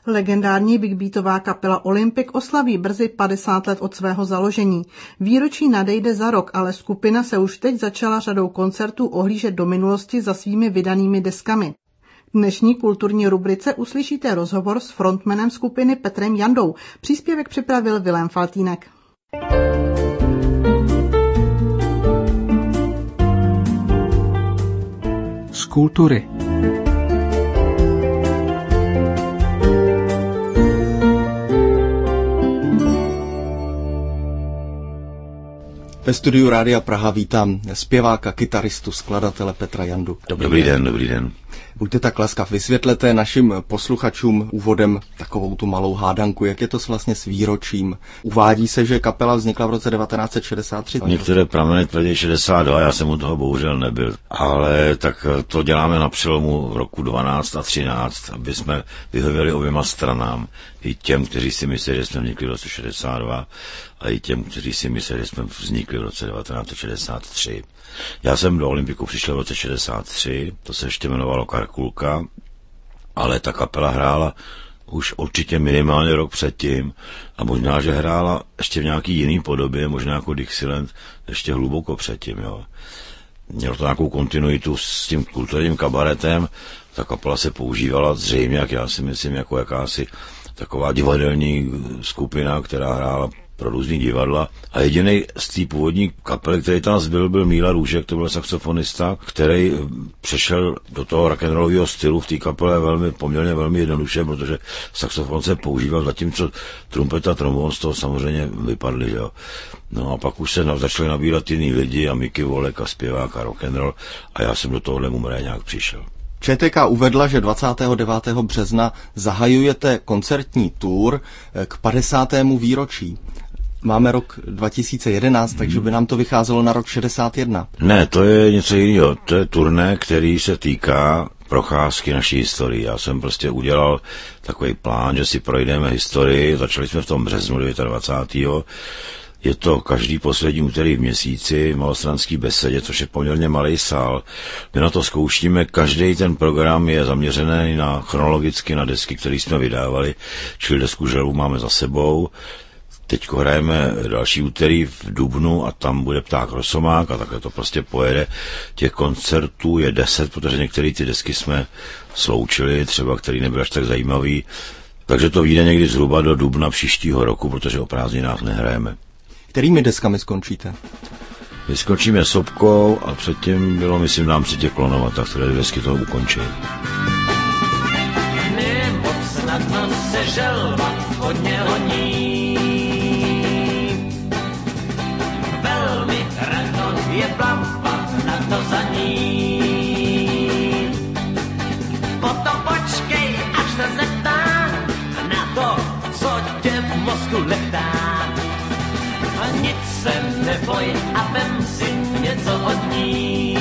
Legendární big beatová kapela Olympik oslaví brzy 50 let od svého založení. Výročí nadejde za rok, ale skupina se už teď začala řadou koncertů ohlížet do minulosti za svými vydanými deskami. V dnešní kulturní rubrice uslyšíte rozhovor s frontmanem skupiny Petrem Jandou. Příspěvek připravil Vilém Faltýnek. Z kultury. Ve studiu Rádia Praha vítám zpěváka, kytaristu, skladatele Petra Jandu. Dobrý den. Buďte tak laskav, vysvětlete našim posluchačům úvodem takovou tu malou hádanku, jak je to vlastně s výročím. Uvádí se, že kapela vznikla v roce 1963. Některé prameny tvrdí 62, já jsem u toho bohužel nebyl. Ale tak to děláme na přelomu roku 12 a 13, aby jsme vyhověli oběma stranám. I těm, kteří si myslí, že jsme vznikli v roce 62, a i těm, kteří si myslí, že jsme vznikli v roce 1963. Já jsem do Olympiku přišel v roce 63, to se ještě jmenovalo Karkulka, ale ta kapela hrála už určitě minimálně rok předtím a možná, že hrála ještě v nějaký jiný podobě, možná jako Dixieland, ještě hluboko předtím, jo. Mělo to nějakou kontinuitu s tím kulturním kabaretem, ta kapela se používala zřejmě, jak já si myslím, jako jakási taková divadelní skupina, která hrála pro různý divadla. A jediný z té původní kapely, který tam byl Míla Růžek, to byl saxofonista, který přešel do toho rock'n'rollového stylu v té kapele poměrně velmi jednoduše, protože saxofon se používal, zatímco trumpeta, trombon z toho samozřejmě vypadly, že jo. No a pak už se začali nabírat jiný lidi a Mickey Volek a zpěvák a rock'n'roll a já jsem do tohohle mumré nějak přišel. ČTK uvedla, že 29. března zahajujete koncertní tour k 50. výročí. Máme rok 2011, takže by nám to vycházelo na rok 61. Ne, to je něco jiného. To je turné, který se týká procházky naší historii. Já jsem prostě udělal takový plán, že si projdeme historii. Začali jsme v tom březnu 29. Je to každý poslední úterý v měsíci v Malostranské besedě, což je poměrně malý sál. My na to zkoušíme, každý ten program je zaměřený chronologicky na desky, které jsme vydávali, čili desku Želvu máme za sebou. Teďko hrajeme další úterý v dubnu a tam bude Pták Rosomák a takhle to prostě pojede. Těch koncertů je 10, protože některé ty desky jsme sloučili, třeba který nebyl až tak zajímavý. Takže to vyjde někdy zhruba do dubna příštího roku, protože o prázdninách nehrajeme. Kterými deskami skončíte? My skončíme Sobkou a předtím bylo, myslím, Nám přitě klonovat, tak které desky to ukončí. Nemoc snadno se želva hodně honí. Velmi ráno je plavba na to za ní. Potom počkej, až se zeptá na to, co tě v mozku letá. A nic se neboj a vem si něco od ní.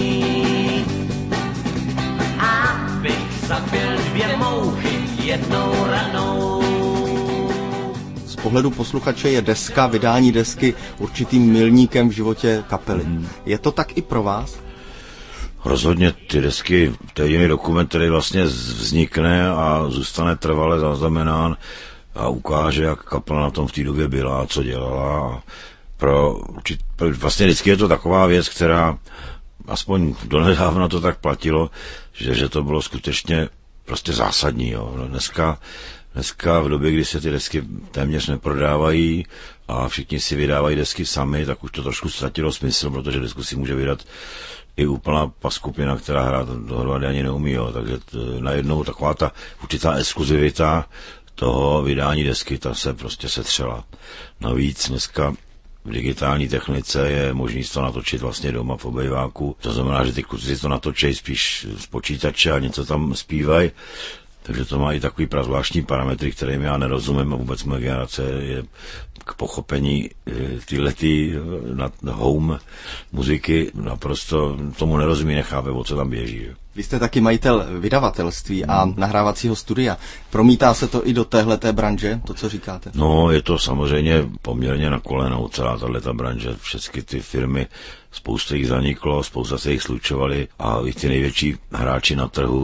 Abych zabil 2 mouchy jednou ranou. Z pohledu posluchače je deska, vydání desky určitým milníkem v životě kapely. Je to tak i pro vás? Rozhodně ty desky, to je jediný dokument, který vlastně vznikne a zůstane trvale zaznamenán a ukáže, jak kapela na tom v té době byla a co dělala. Vlastně vždycky je to taková věc, která aspoň donedávna to tak platilo, že to bylo skutečně prostě zásadní. Jo. Dneska v době, kdy se ty desky téměř neprodávají a všichni si vydávají desky sami, tak už to trošku ztratilo smysl, protože desku si může vydat i úplná paskupina, která hrát dohromady ani neumí. Jo. Takže najednou taková ta určitá exkluzivita toho vydání desky, ta se prostě setřela. Navíc dneska v digitální technice je možný to natočit vlastně doma v obejváku. To znamená, že ty kluci si to natočí spíš z počítače a něco tam zpívají. Takže to má i takový zvláštní parametry, kterým já nerozumím a vůbec moje generace je k pochopení tyhletý na home muziky naprosto tomu nerozumí, nechápe, o co tam běží. Vy jste taky majitel vydavatelství a nahrávacího studia. Promítá se to i do téhleté branže, to, co říkáte? No, je to samozřejmě poměrně na kolenou celá tato branže. Všechny ty firmy, spousta jich zaniklo, spousta se jich slučovali a i ty největší hráči na trhu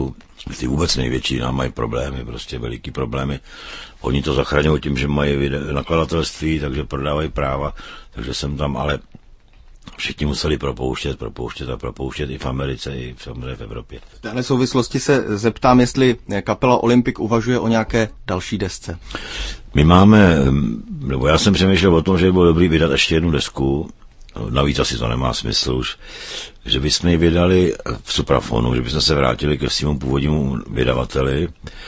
Ty vůbec největší nám mají problémy, prostě veliký problémy. Oni to zachraňují tím, že mají nakladatelství, takže prodávají práva, takže jsem tam, ale všichni museli propouštět i v Americe, i samozřejmě v Evropě. V téhle souvislosti se zeptám, jestli kapela Olympik uvažuje o nějaké další desce. My máme, nebo já jsem přemýšlel o tom, že by bylo dobrý vydat ještě jednu desku, navíc asi to nemá smysl už, že bychom ji vydali v Suprafonu, že bychom se vrátili ke svému původnímu vydavateli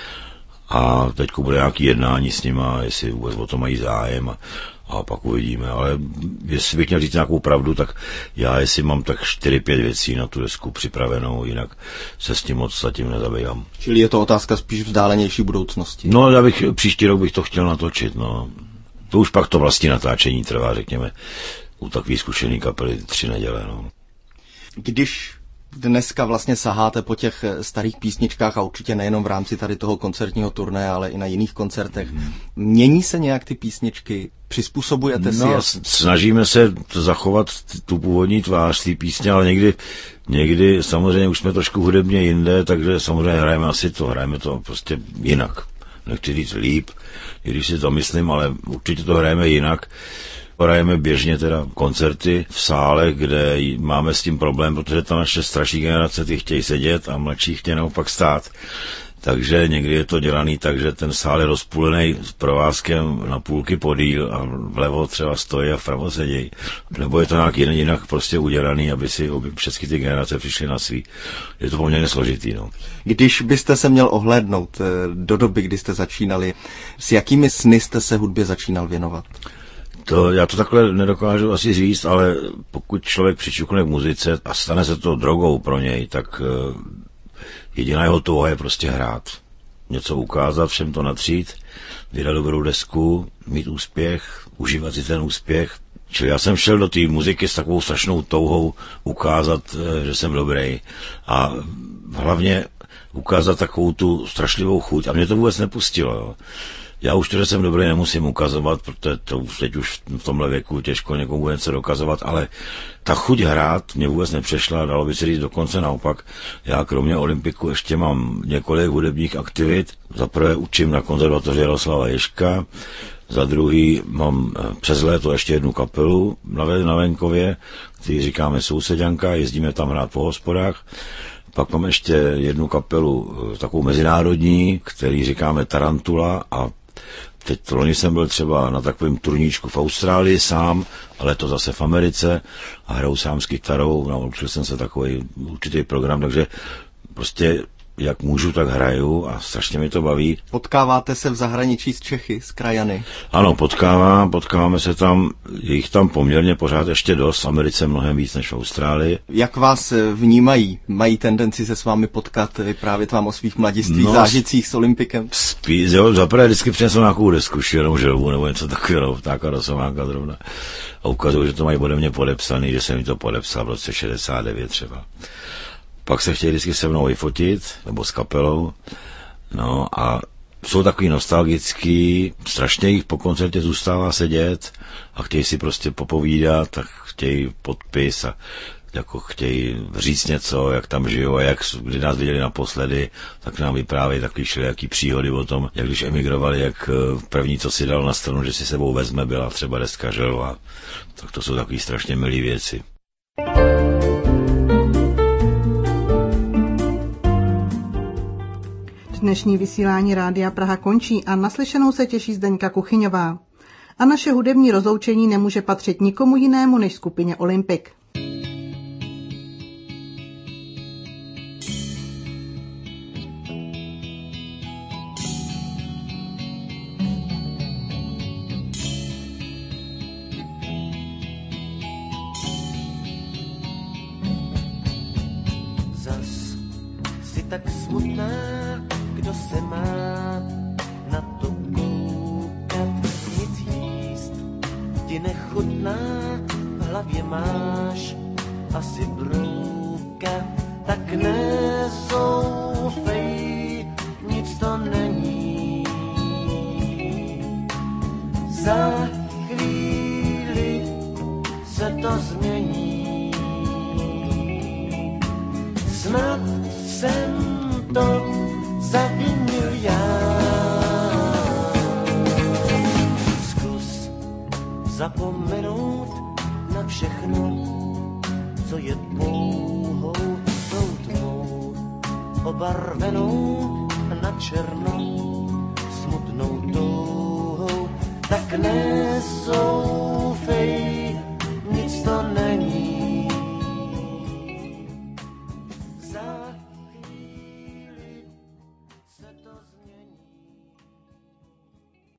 a teď bude nějaký jednání s nima, jestli vůbec o to mají zájem a pak uvidíme, ale jestli bych měl říct nějakou pravdu, tak já jestli mám tak 4-5 věcí na tu desku připravenou, jinak se s tím moc zatím nezabývám. Čili je to otázka spíš vzdálenější budoucnosti? No, příští rok bych to chtěl natočit, no. To už pak to vlastní natáčení trvá, řekněme, u takový zkušený kapely 3 neděle, no. Když dneska vlastně saháte po těch starých písničkách a určitě nejenom v rámci tady toho koncertního turné, ale i na jiných koncertech, mění se nějak ty písničky? Přizpůsobujete si je? Snažíme se zachovat tu původní tvář té písně, ale někdy samozřejmě už jsme trošku hudebně jinde, takže samozřejmě hrajeme to prostě jinak. Nechci říct líp, i když si to myslím, ale určitě to hrajeme jinak. Hrajeme běžně teda koncerty v sále, kde máme s tím problém, protože ta naše starší generace ty chtějí sedět a mladší chtějí naopak stát. Takže někdy je to dělaný tak, že ten sál je rozpůlený s provázkem na půlky podíl a vlevo třeba stojí a vpravo sedějí. Nebo je to nějak jinak prostě udělaný, aby si všechny ty generace přišly na svý. Je to poměrně složitý, no. Když byste se měl ohlédnout do doby, kdy jste začínali, s jakými sny jste se hudbě začínal věnovat? Já to takhle nedokážu asi říct, ale pokud člověk přičukne k muzice a stane se to drogou pro něj, tak jediná jeho touha je prostě hrát. Něco ukázat, všem to natřít, vydat dobrou desku, mít úspěch, užívat si ten úspěch. Čili já jsem šel do té muziky s takovou strašnou touhou ukázat, že jsem dobrý a hlavně ukázat takovou tu strašlivou chuť a mě to vůbec nepustilo, jo. Já už to, že jsem dobrý, nemusím ukazovat, protože to teď už v tomhle věku těžko někomu bude něco dokazovat, ale ta chuť hrát mě vůbec nepřešla, dalo by se říct dokonce naopak. Já kromě Olympiku ještě mám několik hudebních aktivit. Za prvé učím na konzervatoři Jaroslava Ježka, za druhý mám přes léto ještě jednu kapelu na venkově, který říkáme Souseďanka, jezdíme tam hrát po hospodách. Pak mám ještě jednu kapelu takovou mezinárodní, který říkáme Tarantula a teď loni jsem byl třeba na takovém turníčku v Austrálii sám, ale to zase v Americe a hraju sám s kytarou, naučil jsem se takový určitý program, takže prostě jak můžu, tak hraju a strašně mi to baví. Potkáváte se v zahraničí s Čechy, s krajany? Ano, potkáváme se tam, je jich tam poměrně pořád ještě dost, v Americe mnohem víc než v Austrálii. Jak vás vnímají? Mají tendenci se s vámi potkat, vyprávět vám o svých mladistvých zážitcích s Olympikem? Spíš, jo, zaprvé vždycky přinesou nějakou desku, šílenou želvu nebo něco takového, ptáka rosomáka zrovna. A ukazují, že to mají ode mě podepsaný, že jsem mi to podepsal v roce 69 třeba. Pak se chtějí vždycky se mnou vyfotit, nebo s kapelou, no a jsou takový nostalgický, strašně jich po koncertě zůstává sedět a chtějí si prostě popovídat, tak chtějí podpis a jako chtějí říct něco, jak tam žijou a kdy nás viděli naposledy, tak nám vyprávějí takový všelijaký příhody o tom, jak když emigrovali, jak první, co si dal na stranu, že si sebou vezme, byla třeba deska Želva. Tak to jsou takový strašně milý věci. Dnešní vysílání Rádia Praha končí a naslyšenou se těší Zdeňka Kuchyňová. A naše hudební rozloučení nemůže patřit nikomu jinému než skupině Olympik. Zas si tak smutná, kdo se má na to koukat, nic jíst ti nechutná, v hlavě máš asi brouka, tak nezoufej, nic to není. Za chvíli se to změní, snad jsem to zapomenout na všechno, co je pouhou tou tmou, obarvenou na černo, smutnou touhou, tak nesoufej